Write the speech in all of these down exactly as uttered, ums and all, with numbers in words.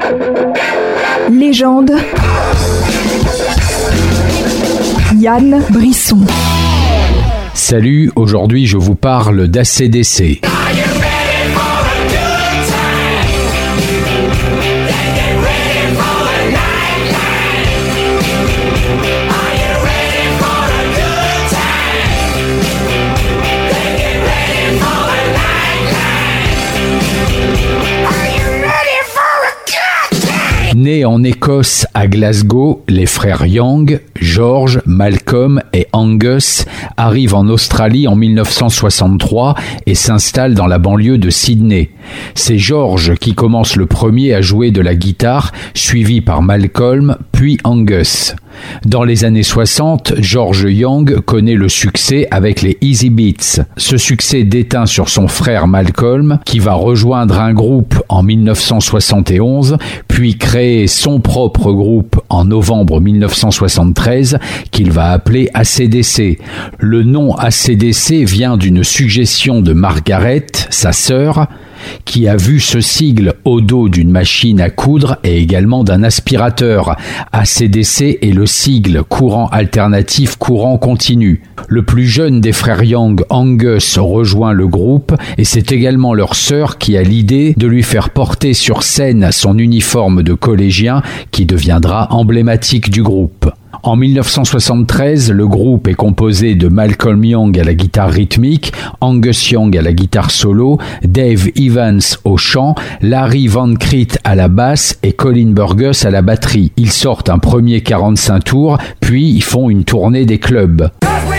Légende. Yann Brisson. Salut, aujourd'hui je vous parle d'A C D C. Nés en Écosse à Glasgow, les frères Young, George, Malcolm et Angus arrivent en Australie en mille neuf cent soixante-trois et s'installent dans la banlieue de Sydney. C'est George qui commence le premier à jouer de la guitare, suivi par Malcolm, puis Angus. Dans les années soixante, George Young connaît le succès avec les Easy Beats. Ce succès déteint sur son frère Malcolm, qui va rejoindre un groupe en mille neuf cent soixante et onze, puis créer son propre groupe en novembre mille neuf cent soixante-treize, qu'il va appeler A C D C. Le nom A C D C vient d'une suggestion de Margaret, sa sœur, qui a vu ce sigle au dos d'une machine à coudre et également d'un aspirateur. A C D C est le sigle courant alternatif courant continu. Le plus jeune des frères Young, Angus, rejoint le groupe et c'est également leur sœur qui a l'idée de lui faire porter sur scène son uniforme de collégien qui deviendra emblématique du groupe. En mille neuf cent soixante-treize, le groupe est composé de Malcolm Young à la guitare rythmique, Angus Young à la guitare solo, Dave Evans au chant, Larry Van Crete à la basse et Colin Burgess à la batterie. Ils sortent un premier quarante-cinq tours, puis ils font une tournée des clubs.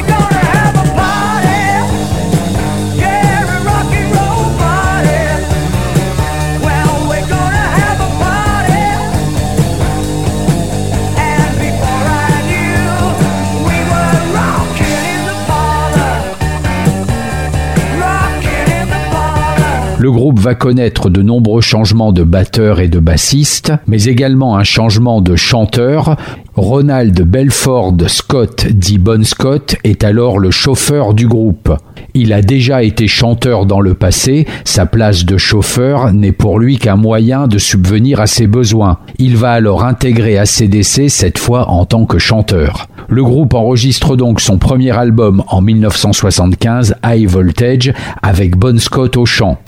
Le groupe va connaître de nombreux changements de batteurs et de bassistes, mais également un changement de chanteur. Ronald Belford Scott, dit Bon Scott, est alors le chauffeur du groupe. Il a déjà été chanteur dans le passé, sa place de chauffeur n'est pour lui qu'un moyen de subvenir à ses besoins. Il va alors intégrer A C D C, cette fois en tant que chanteur. Le groupe enregistre donc son premier album en mille neuf cent soixante-quinze, High Voltage, avec Bon Scott au chant.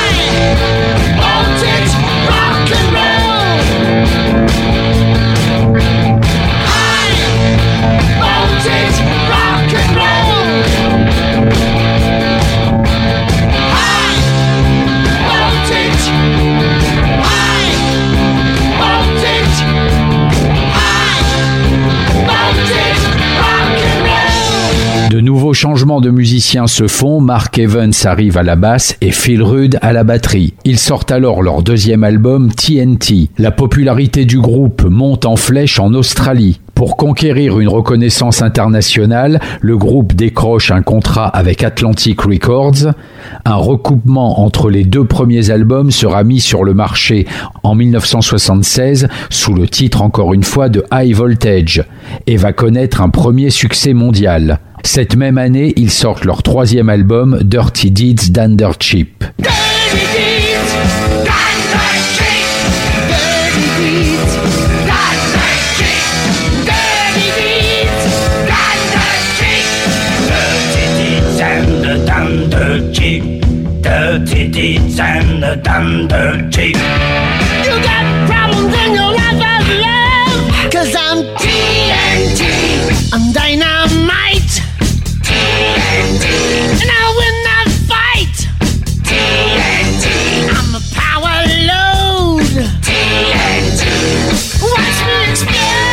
De nouveaux changements de musiciens se font, Mark Evans arrive à la basse et Phil Rudd à la batterie. Ils sortent alors leur deuxième album T N T. La popularité du groupe monte en flèche en Australie. Pour conquérir une reconnaissance internationale, le groupe décroche un contrat avec Atlantic Records. Un recoupement entre les deux premiers albums sera mis sur le marché en mille neuf cent soixante-seize sous le titre encore une fois de High Voltage et va connaître un premier succès mondial. Cette même année, ils sortent leur troisième album Dirty Deeds d'Under Cheap. Dirty deeds and the dunder cheap. You got problems in your life of love, 'cause I'm T N T. I'm dynamite. T N T. And I'll win that fight. T N T. I'm a power load. T N T. Watch me explode.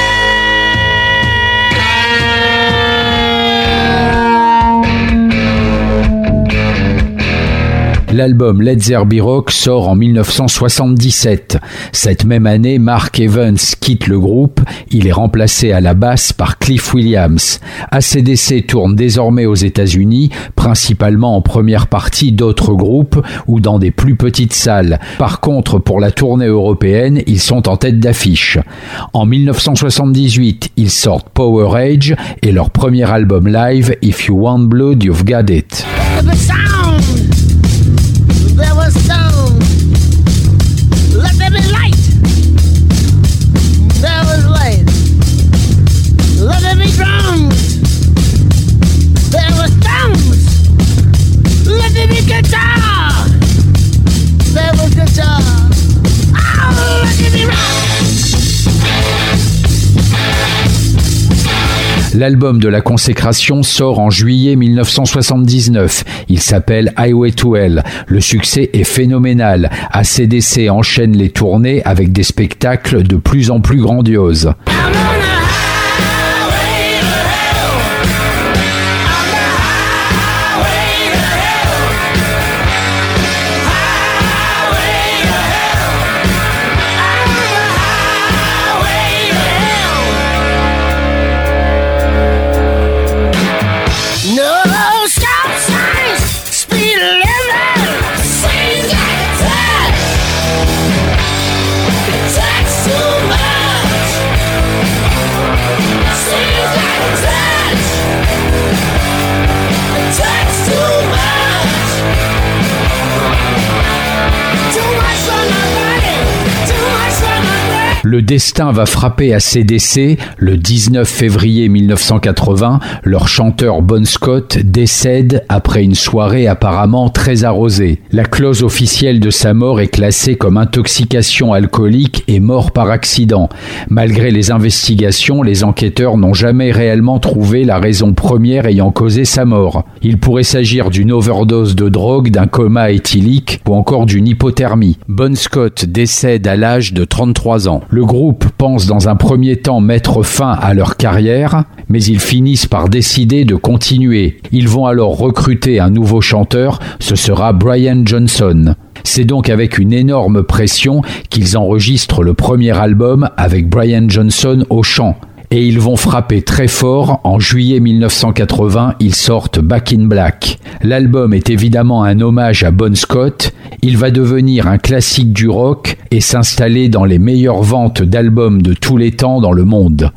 L'album Let There Be Rock sort en mille neuf cent soixante-dix-sept. Cette même année, Mark Evans quitte le groupe. Il est remplacé à la basse par Cliff Williams. A C D C tourne désormais aux États-Unis, principalement en première partie d'autres groupes ou dans des plus petites salles. Par contre, pour la tournée européenne, ils sont en tête d'affiche. En mille neuf cent soixante-dixhuit, ils sortent Power Age et leur premier album live If You Want Blood, You've Got It. There was sound. Let there be light. L'album de la consécration sort en juillet mille neuf cent soixante-dix-neuf. Il s'appelle Highway to Hell. Le succès est phénoménal. A C D C enchaîne les tournées avec des spectacles de plus en plus grandioses. Le destin va frapper A C D C. Le dix-neuf février mille neuf cent quatre-vingts, leur chanteur Bon Scott décède après une soirée apparemment très arrosée. La clause officielle de sa mort est classée comme intoxication alcoolique et mort par accident. Malgré les investigations, les enquêteurs n'ont jamais réellement trouvé la raison première ayant causé sa mort. Il pourrait s'agir d'une overdose de drogue, d'un coma éthylique ou encore d'une hypothermie. Bon Scott décède à l'âge de trente-trois ans. Le groupe pense dans un premier temps mettre fin à leur carrière, mais ils finissent par décider de continuer. Ils vont alors recruter un nouveau chanteur, ce sera Brian Johnson. C'est donc avec une énorme pression qu'ils enregistrent le premier album avec Brian Johnson au chant. Et ils vont frapper très fort. En juillet mille neuf cent quatre-vingts, ils sortent Back in Black. L'album est évidemment un hommage à Bon Scott. Il va devenir un classique du rock et s'installer dans les meilleures ventes d'albums de tous les temps dans le monde.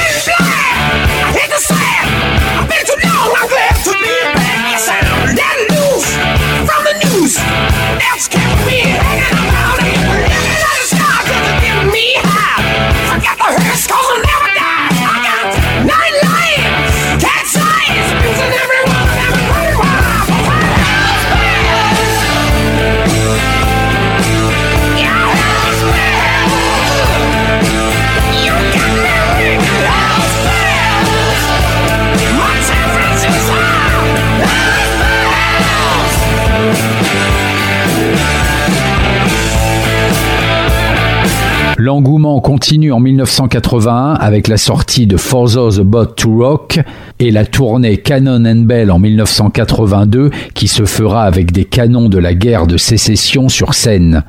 L'engouement continue en mille neuf cent quatre-vingt-un avec la sortie de For Those About to Rock et la tournée Cannon and Bell en mille neuf cent quatre-vingt-deux qui se fera avec des canons de la guerre de sécession sur scène.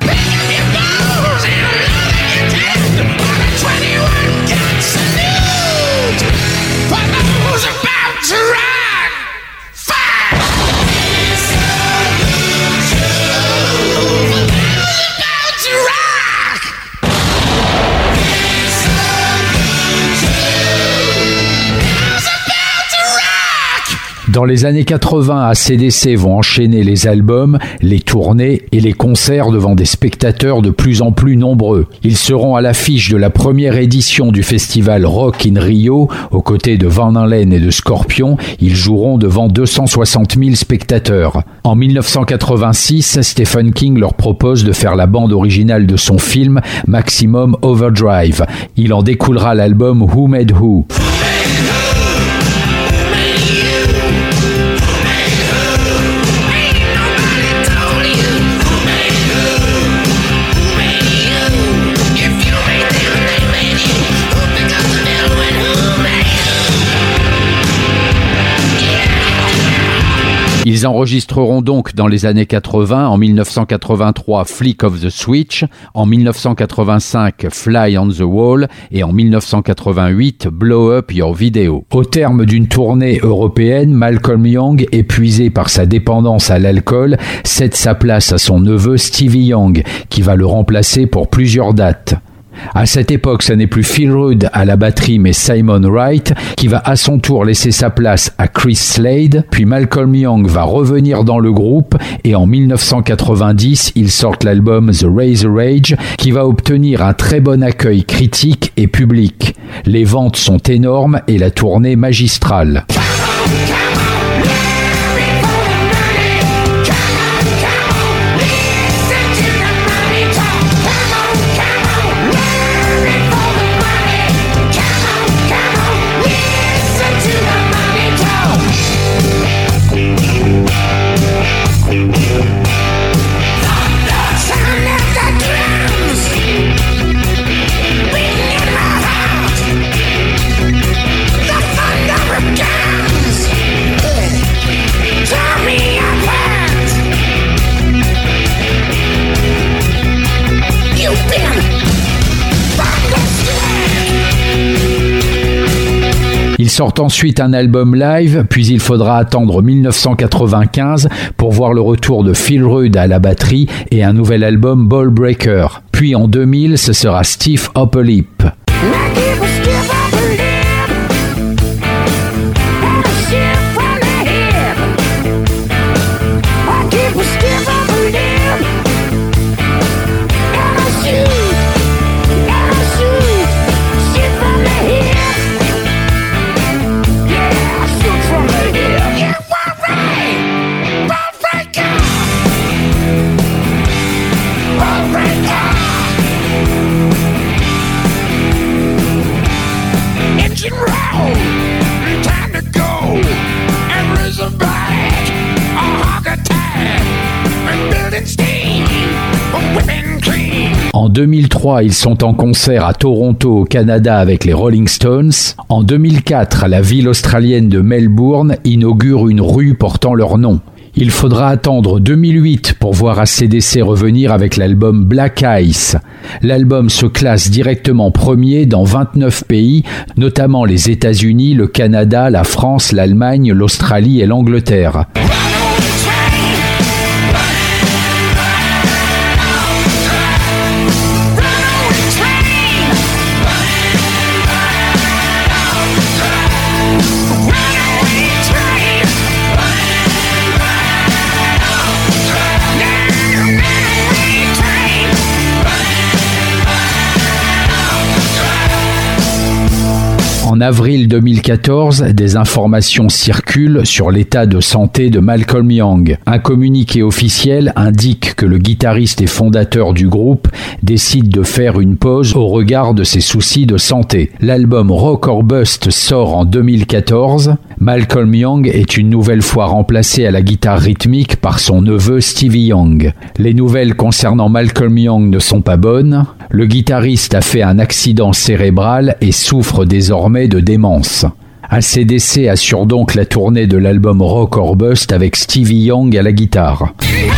Dans les années quatre-vingts, A C D C vont enchaîner les albums, les tournées et les concerts devant des spectateurs de plus en plus nombreux. Ils seront à l'affiche de la première édition du festival Rock in Rio, aux côtés de Van Halen et de Scorpion. Ils joueront devant deux cent soixante mille spectateurs. En mille neuf cent quatre-vingt-six, Stephen King leur propose de faire la bande originale de son film Maximum Overdrive. Il en découlera l'album Who Made Who. Ils enregistreront donc dans les années quatre-vingts, en mille neuf cent quatre-vingt-trois Flick of the Switch, en mille neuf cent quatre-vingt-cinq Fly on the Wall et en mille neuf cent quatre-vingt-huit Blow Up Your Video. Au terme d'une tournée européenne, Malcolm Young, épuisé par sa dépendance à l'alcool, cède sa place à son neveu Stevie Young, qui va le remplacer pour plusieurs dates. À cette époque, ce n'est plus Phil Rudd à la batterie, mais Simon Wright, qui va à son tour laisser sa place à Chris Slade. Puis Malcolm Young va revenir dans le groupe et en mille neuf cent quatre-vingt-dix, ils sortent l'album The Razor Age, qui va obtenir un très bon accueil critique et public. Les ventes sont énormes et la tournée magistrale. Listen to Ils sortent ensuite un album live, puis il faudra attendre dix-neuf cent quatre-vingt-quinze pour voir le retour de Phil Rudd à la batterie et un nouvel album Ball Breaker. Puis en deux mille, ce sera Stiff Upper Lip. En deux mille trois, ils sont en concert à Toronto, au Canada, avec les Rolling Stones. En deux mille quatre, la ville australienne de Melbourne inaugure une rue portant leur nom. Il faudra attendre deux mille huit pour voir A C D C revenir avec l'album Black Ice. L'album se classe directement premier dans vingt-neuf pays, notamment les États-Unis, le Canada, la France, l'Allemagne, l'Australie et l'Angleterre. En avril deux mille quatorze, des informations circulent sur l'état de santé de Malcolm Young. Un communiqué officiel indique que le guitariste et fondateur du groupe décide de faire une pause au regard de ses soucis de santé. L'album Rock or Bust sort en deux mille quatorze. Malcolm Young est une nouvelle fois remplacé à la guitare rythmique par son neveu Stevie Young. Les nouvelles concernant Malcolm Young ne sont pas bonnes. Le guitariste a fait un accident cérébral et souffre désormais de démence. A C D C assure donc la tournée de l'album Rock or Bust avec Stevie Young à la guitare.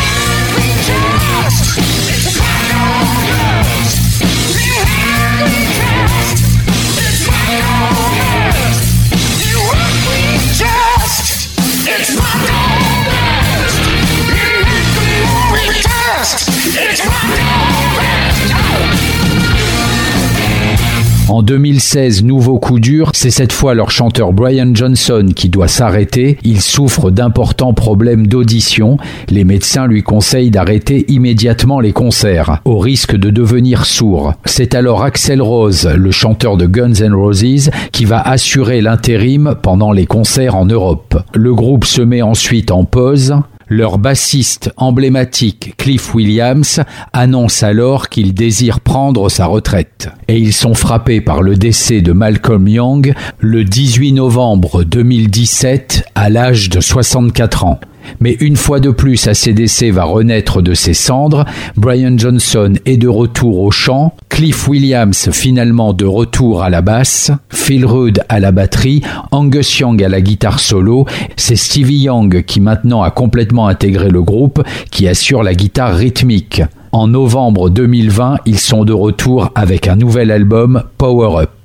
En deux mille seize, nouveau coup dur, c'est cette fois leur chanteur Brian Johnson qui doit s'arrêter. Il souffre d'importants problèmes d'audition. Les médecins lui conseillent d'arrêter immédiatement les concerts, au risque de devenir sourd. C'est alors Axl Rose, le chanteur de Guns N' Roses, qui va assurer l'intérim pendant les concerts en Europe. Le groupe se met ensuite en pause. Leur bassiste emblématique, Cliff Williams, annonce alors qu'il désire prendre sa retraite. Et ils sont frappés par le décès de Malcolm Young le dix-huit novembre deux mille dix-sept à l'âge de soixante-quatre ans. Mais une fois de plus, A C D C va renaître de ses cendres. Brian Johnson est de retour au chant, Cliff Williams finalement de retour à la basse, Phil Rudd à la batterie, Angus Young à la guitare solo. C'est Stevie Young qui maintenant a complètement intégré le groupe, qui assure la guitare rythmique. En novembre deux mille vingt, ils sont de retour avec un nouvel album, Power Up.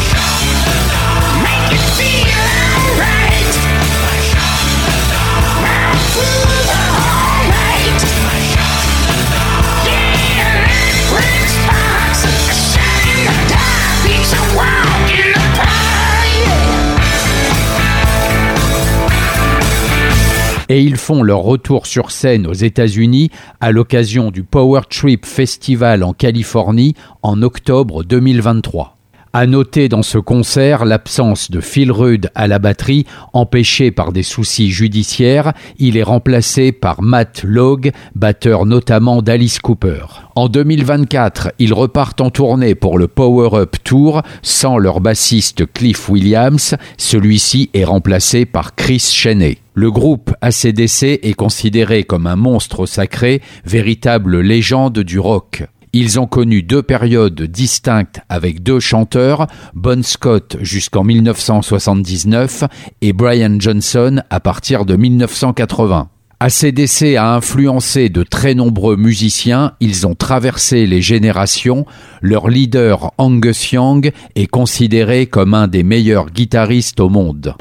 Et ils font leur retour sur scène aux États-Unis à l'occasion du Power Trip Festival en Californie en octobre deux mille vingt-trois. À noter dans ce concert l'absence de Phil Rudd à la batterie, empêché par des soucis judiciaires. Il est remplacé par Matt Logue, batteur notamment d'Alice Cooper. En deux mille vingt-quatre, ils repartent en tournée pour le Power Up Tour sans leur bassiste Cliff Williams. Celui-ci est remplacé par Chris Cheney. Le groupe A C D C est considéré comme un monstre sacré, véritable légende du rock. Ils ont connu deux périodes distinctes avec deux chanteurs, Bon Scott jusqu'en dix-neuf cent soixante-dix-neuf et Brian Johnson à partir de dix-neuf cent quatre-vingts. A C D C a influencé de très nombreux musiciens, ils ont traversé les générations. Leur leader Angus Young est considéré comme un des meilleurs guitaristes au monde.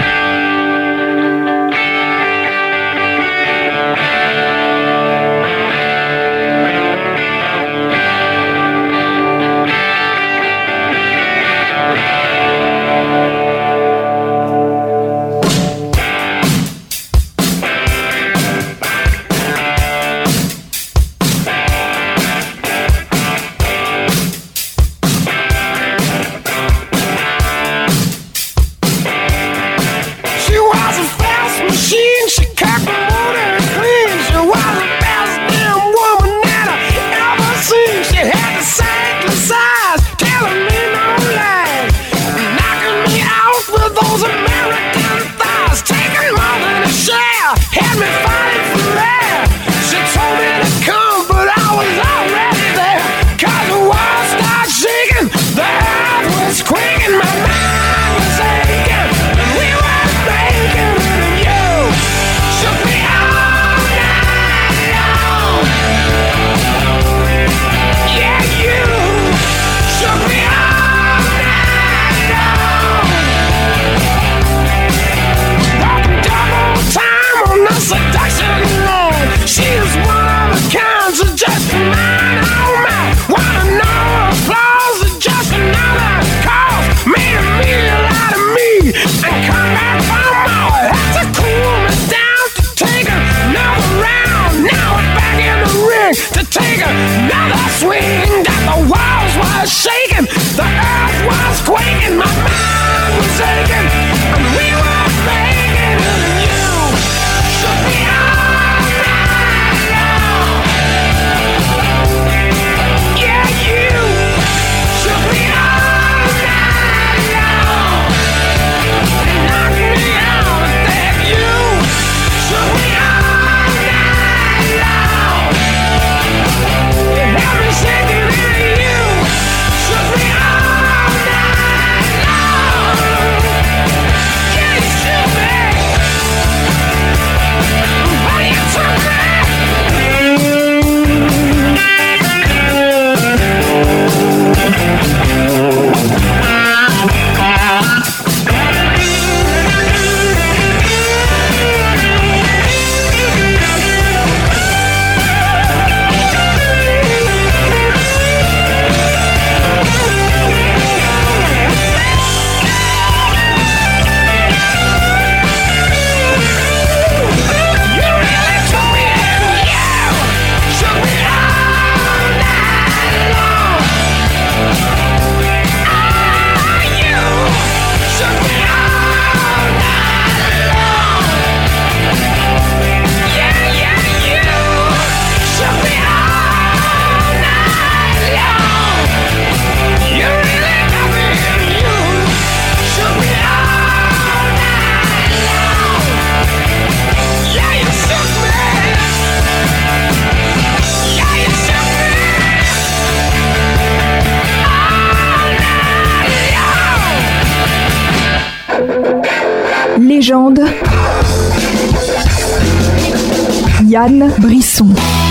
Légende. Yann Brisson.